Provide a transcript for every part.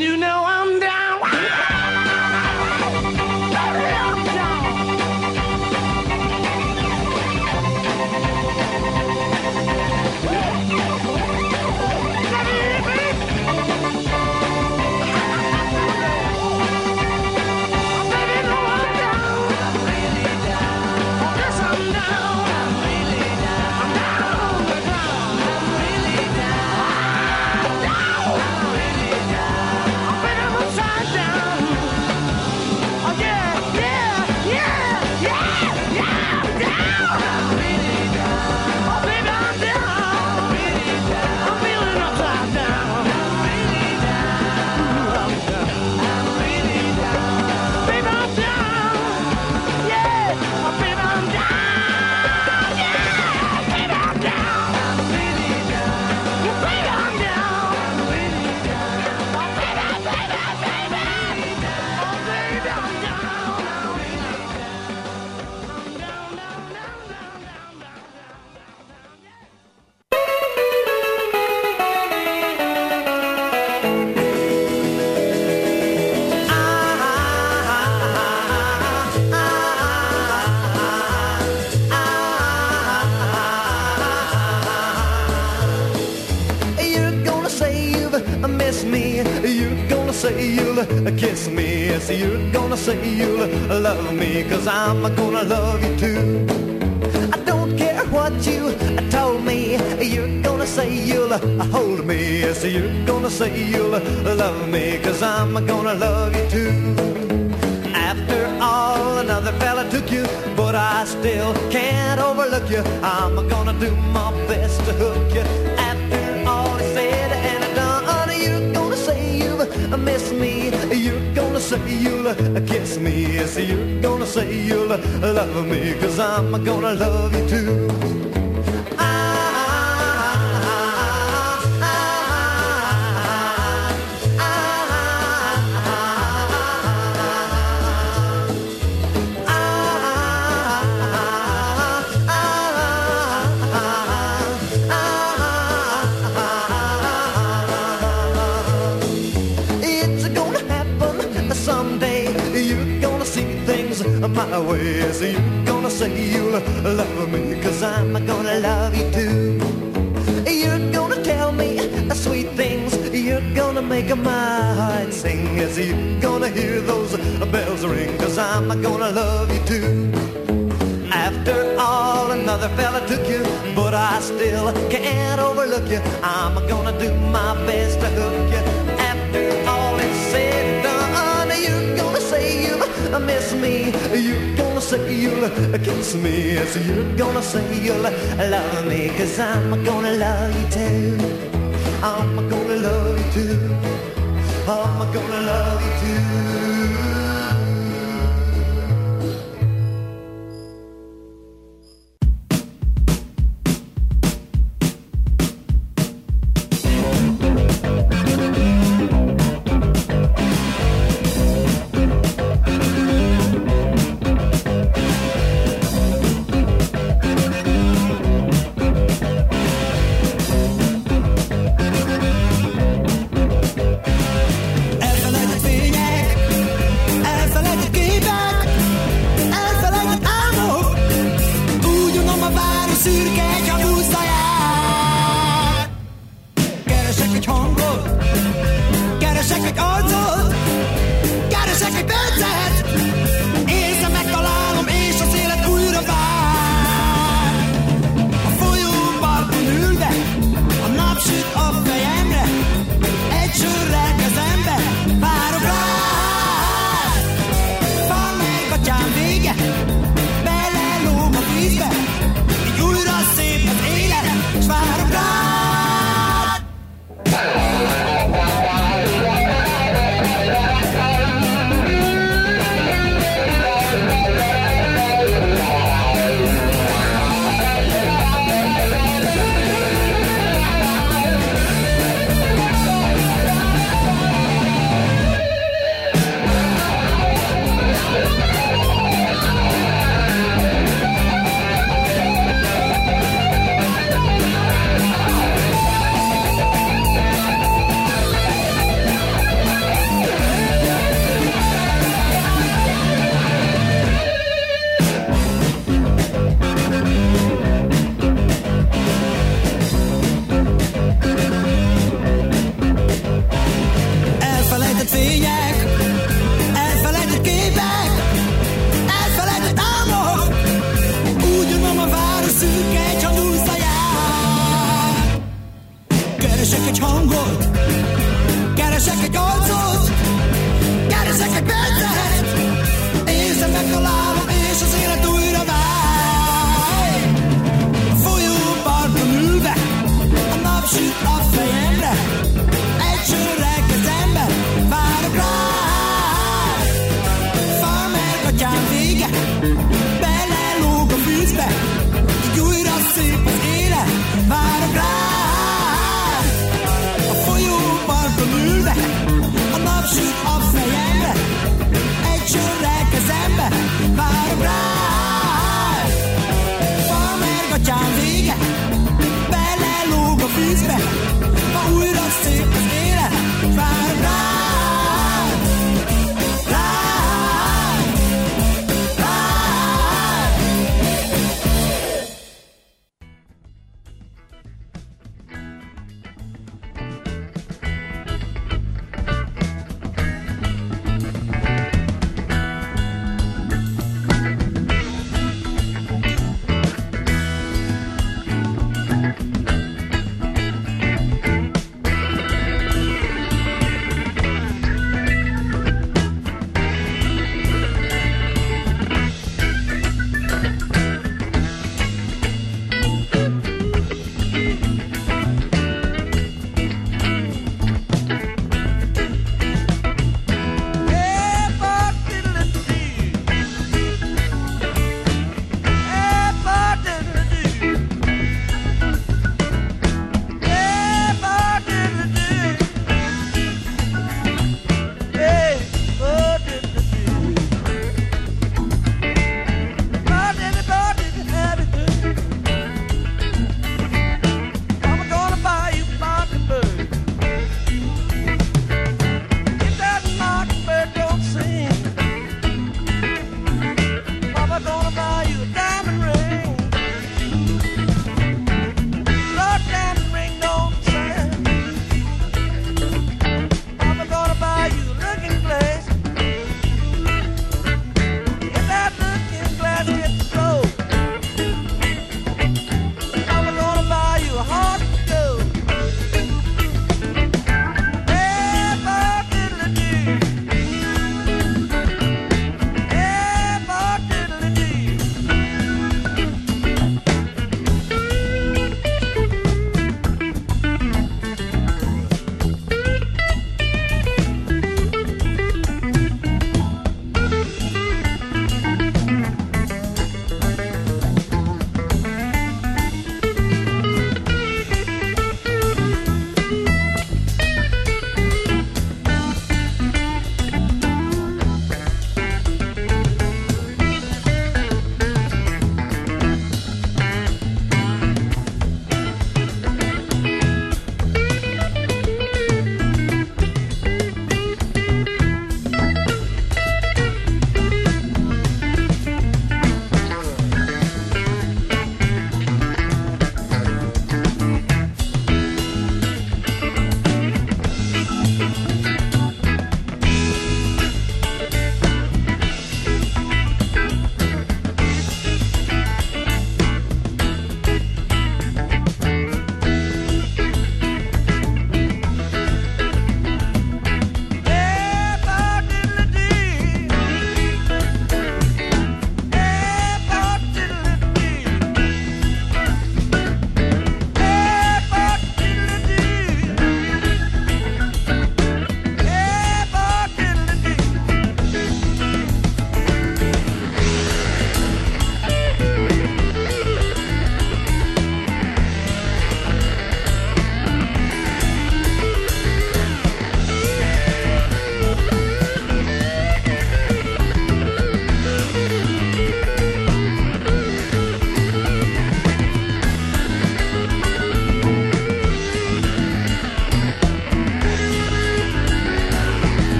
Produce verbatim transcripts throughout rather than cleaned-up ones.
you know I'm down. Kiss me, yes, you're gonna say you'll love me, cause I'm gonna love you too. I don't care what you told me, you're gonna say you'll hold me, yes, you're gonna say you'll love me, cause I'm gonna love you too. After all, another fella took you, but I still can't overlook you. I'm gonna do my best to hook you. After all is said and done, you're gonna say you've missed me. You're gonna say you'll kiss me. Yes, you're gonna say you'll love me, cause I'm gonna love you too. My way, so you're gonna say you'll love me, cause I'm gonna love you too. You're gonna tell me sweet things, you're gonna make my heart sing, as you're gonna hear those bells ring, cause I'm gonna love you too. After all, another fella took you, but I still can't overlook you. I'm gonna do my best to hook you. After all is said and done, you're gonna say you'll miss me. You're gonna say you'll kiss me. Yes, you're gonna say you'll love me, cause I'm gonna love you too. I'm gonna love you too. I'm gonna love you too. fények, elfelejtett képek, elfelejtett álmok, úgy unom a város szürke egy hangúszaját. Keresek egy hangot, keresek egy arcot, keresek egy percet, érzem, megtalálom, és az élet újra vágy. A folyóparton ülve, a nap süt a fejemre, egy sörrel kezembe, várok rá.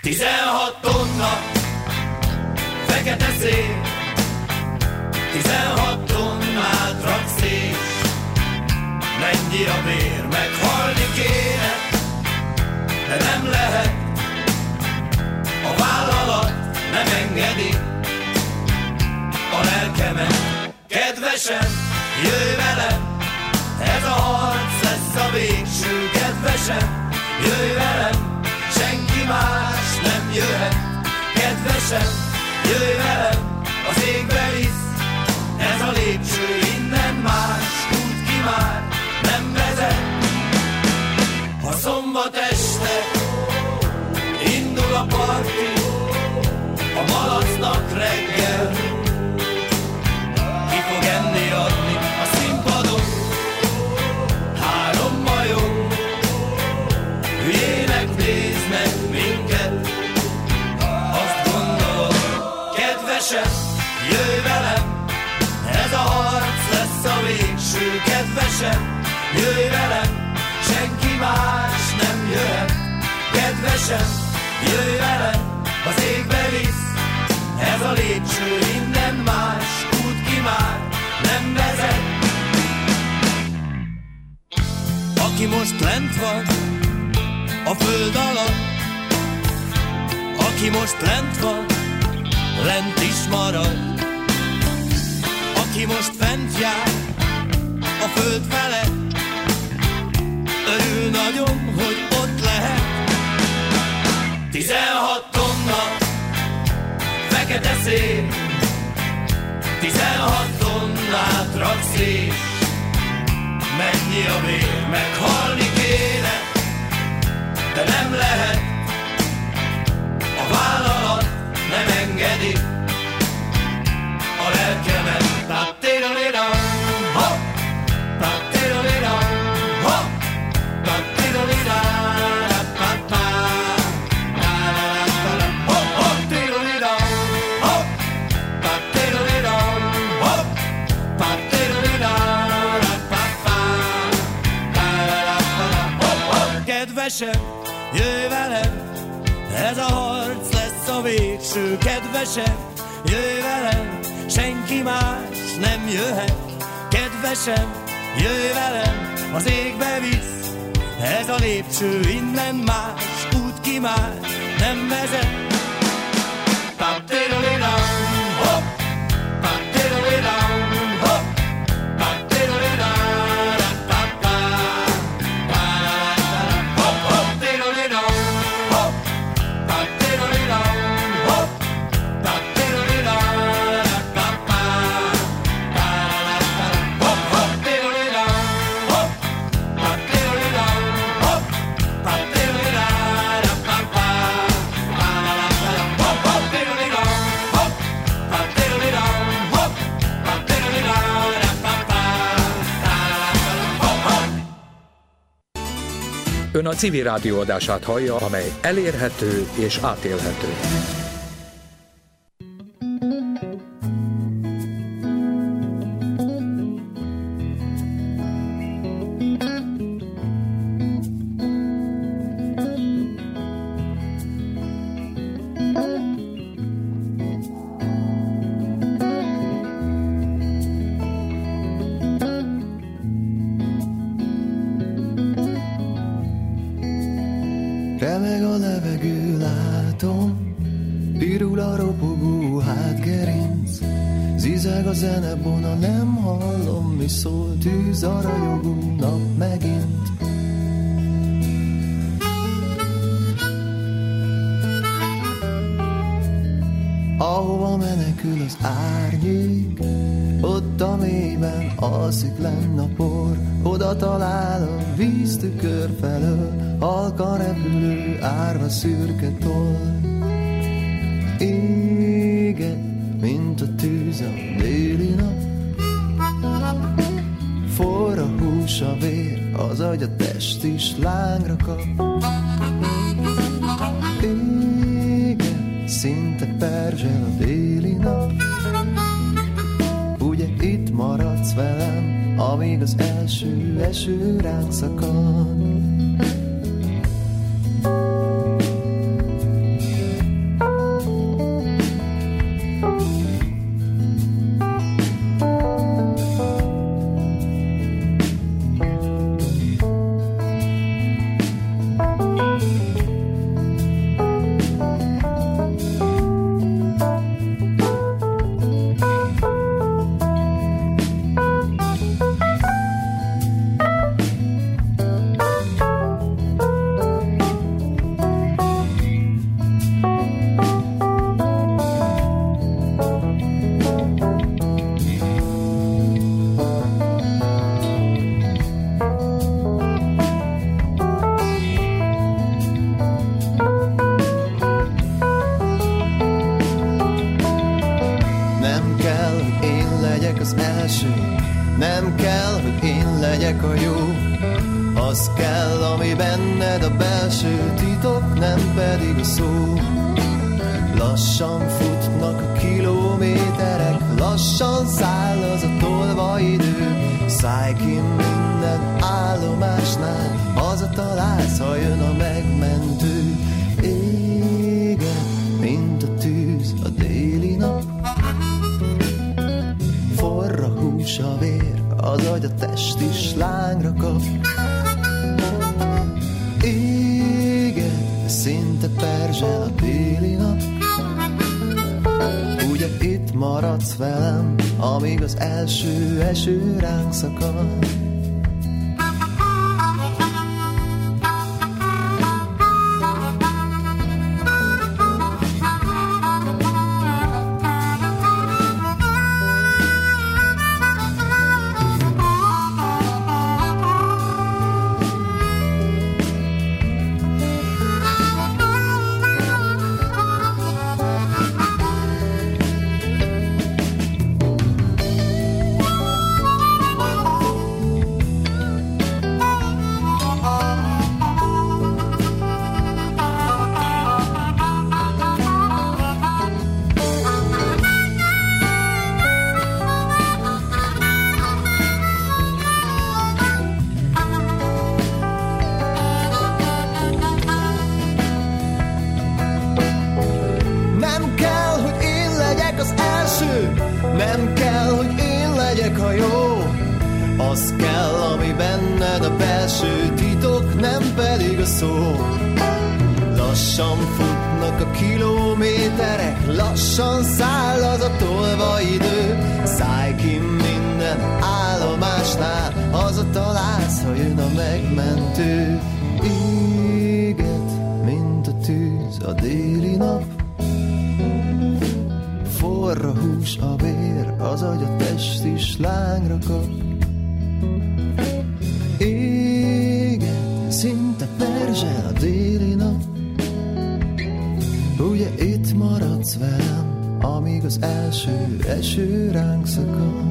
Tizenhat tonna fekete szél, tizenhat tonnát raksz és mennyi a bér, meghalni kéne, de nem lehet, a vállalat nem engedi a lelkemet. Kedvesem, jöjj velem, ez a harc lesz a végső. Kedvesem, jöjj velem, senki más nem jöhet. Kedvesem, jöjj velem, az égbe visz ez a lépcső, innen más út ki már nem vezet. Ha szombat este indul a parti, a malacnak reggel ki fog enni adni a színpadon. Három majom hülyének néznek minket, azt gondolod, kedvesem, jöjj velem, ez a harc lesz a végső. Kedvesem, jöjj velem, senki más nem jöhet. Kedvesem, jöjj velem, az égbe visz ez a lépcső, innen más út ki már nem vezet. Aki most lent van a föld alatt, aki most lent van, lent is marad. Aki most fent jár a föld felett, örül nagyon, hogy ott lehet. Tizenhat tonna fekete szél, tizenhat tonnát raksz és mennyi a bér, meghalni kéne, de nem lehet, a vállalat nem engedi a lelkemet. Ta-tira-lira, hopp, ta-tira-lira, hopp, ta-tira-lira, ra-pa-pa, ra-ra-ra-ra-ra, hopp, hopp, tira-lira, hopp, ta-tira-lira, hopp, ta-tira-lira, ra-pa-pa, ra-ra-ra-ra-ra, hopp, hopp. Kedvesem, jöjj velem, ez a harc lesz a végső. Kedvesem, jöjj velem, senki más nem jöhet. Kedvesem, jöjj velem, az égbe visz ez a lépcső, innen más út ki már nem vezet. Pa-tira-lira, hopp, pa-tira-lira, hopp, pa-tira-lira, ra-pa-pa, ra-ra-ra-ra-ra, hopp, hopp, tira-lira, hopp, pa-tira-lira, hopp, pa-tira-lira, ra-pa-pa, ra-ra-ra-ra-ra, hopp, hopp, tira-lira, hopp, pa-tira-lira, hopp, pa-tira-lira, ra-pa-pa, ra-ra-ra-ra-ra, hopp, hopp, tira-lira, hopp, pa-tira-lira, hopp, pa-tira-lira, ra-pa-pa, ra-ra-ra-ra-ra, hopp, hopp. Ön a Civil Rádió adását hallja, amely elérhető és átélhető. Remeg a levegő, látom, pirul a ropogó hátgerinc, zizeg a zenebona, nem hallom, mi szól, tűz a rajogó nap megint. Ahova menekül az árnyék, ott a mélyben alszik lenn a por, oda talál a víztükör felől, halkan repülő árva szürke toll. Éget, mint a tűz a déli nap, forr a hús, a vér, az agy, a test is lángra kap. Éget, szinte perzsel a déli nap, ugye itt maradsz velem, amíg az első eső ránk szakad. Nem kell, hogy én legyek a jó, az kell, ami benned a belső titok, nem pedig a szó. Lassan futnak a kilométerek, lassan száll az a tolva idő. Szállj ki minden állomásnál, hazatalálsz, ha jön a megmentő. Éget, mint a tűz a déli nap, forr a hús, a vér, az agy, a test is lángra kap. Éget, szinte perzsel a déli nap. Ugye itt maradsz velem, amíg az első eső ránk szakad. Nem kell, hogy én legyek a jó, az kell, ami benned a belső titok, nem pedig a szó. Lassan futnak a kilométerek, lassan száll az a tolva idő. Szállj ki minden állomásnál, hazatalálsz, ha jön a megmentő. Éget, mint a tűz a déli nap, forr a hús, a vér, az agy, a test is lángra kap. Éget, szinte perzsel a déli nap. Ugye itt maradsz velem, amíg az első eső ránk szakad.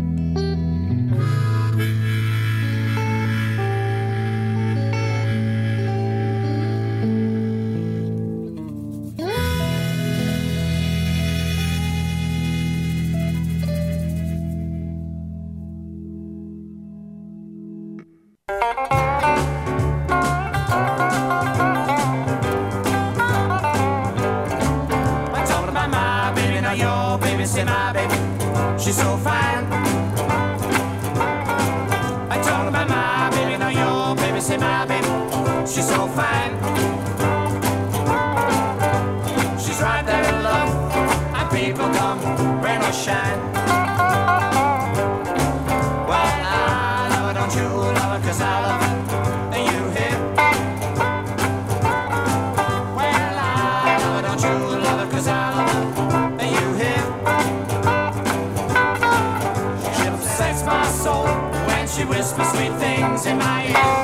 She's so fine. I told her about my baby, now your baby, say my baby. She's so fine. She's right there in love, and people come, rain or shine. Well, I love her, don't you love her, 'cause I love her, and you here. Well, I love her, don't you love her, 'cause I love her, and you here. She whispers sweet things in my ear.